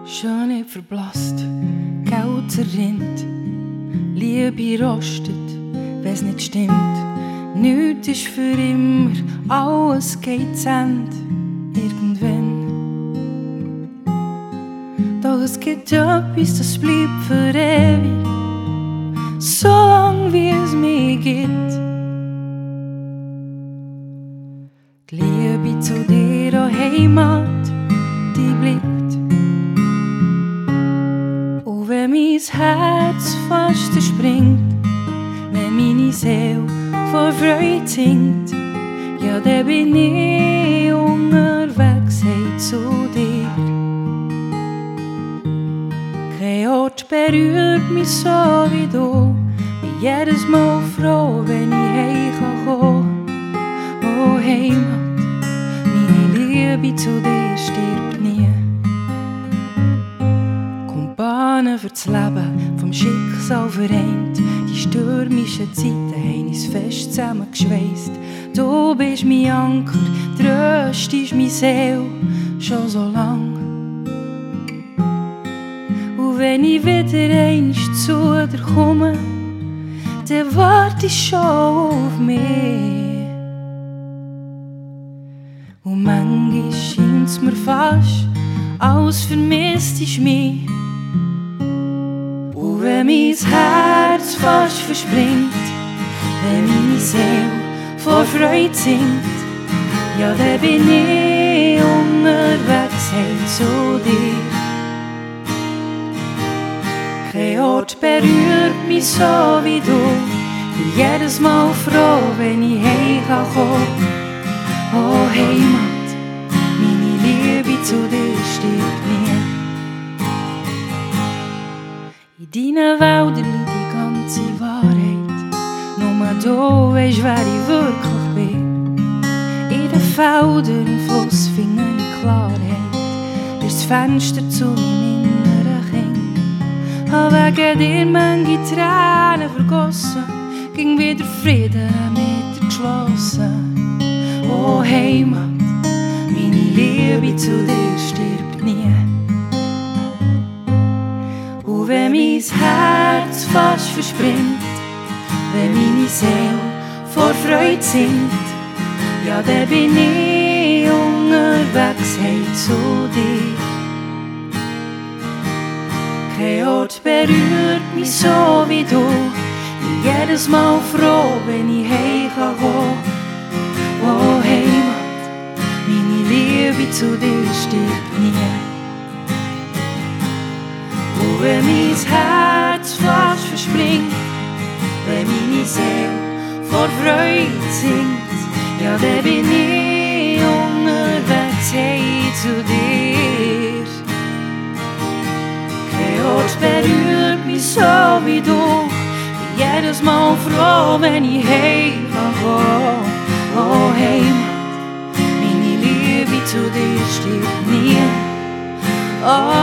Schönheit verblasst, Geld zerrinnt, Liebe rostet, wenn's nicht stimmt. Nichts ist für immer, alles geht zu Ende, irgendwann. Doch es gibt etwas, das bleibt für ewig, so lang wie es mich gibt. Die Liebe zu dir, oh Heimat, die bleibt. Und wenn mein Herz fast zerspringt, wenn meine Seele vor Freude singt, ja, dann bin ich unterwegs hey, zu dir. Kein Ort berührt mich so wie du, bin jedes Mal froh, wenn ich heim kann. Oh Heimat, meine Liebe zu dir stirbt nie. Kumpanen für das Leben, vom Schicksal vereint, die stürmischen Zeiten haben uns fest zusammengeschweisst. Du bist mein Anker, tröstest meine Seele schon so lang. Und wenn ich wieder einst zu dir komme, dann warte ich schon auf mich. Und manchmal scheint's mir fast, als vermisstest mich. Und wenn mein Herz fast verspringt, wenn meine Seele vor Freude singt, ja, dann bin ich unterwegs hey, zu dir. Kein Ort berührt mich so wie du, bin jedes Mal froh, wenn ich heim kann. Oh Heimat, meine Liebe zu dir stirbt nie. In deinen Wäldern liegt die ganze Wahrheit, nur du weisst, wer ich wirklich bin. In den Feldern im Fluss finde ich Klarheit, durch das Fenster zu meinem inneren Kind. Hab wegen dir manche Tränen vergossen, ging wieder Frieden mit dir geschlossen. Oh Heimat, meine Liebe zu dir stirbt nie. Und wenn mein Herz fast verspringt, wenn meine Seele vor Freude singt, ja, dann bin ich unterwegs hey, zu dir. Kein Ort berührt mich so wie du, bin jedes Mal froh, wenn ich heim kann. Oh Heimat, meine Liebe zu dir stirbt nie. Und wenn mein Herz fast verspringt, wenn meine Seele vor Freude singt, ja, dann bin ich unterwegs hey, zu dir. Kein Ort berührt mich so wie du, bin jedes Mal froh, wenn ich heim kann. Oh Heimat, meine Liebe zu dir stirbt nie. Oh